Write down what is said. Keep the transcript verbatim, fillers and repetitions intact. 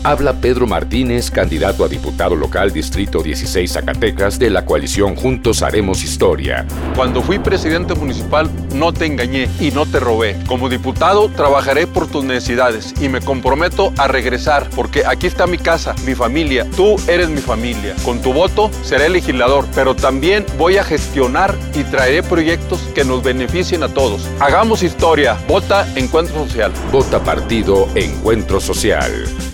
Habla Pedro Martínez, candidato a diputado local Distrito dieciséis Zacatecas de la coalición Juntos Haremos Historia. Cuando fui presidente municipal no te engañé y no te robé. Como diputado trabajaré por tus necesidades y me comprometo a regresar porque aquí está mi casa, mi familia. Tú eres mi familia. Con tu voto seré legislador, pero también voy a gestionar y traeré proyectos que nos beneficien a todos. Hagamos historia. Vota Encuentro Social. Vota Partido Encuentro Social.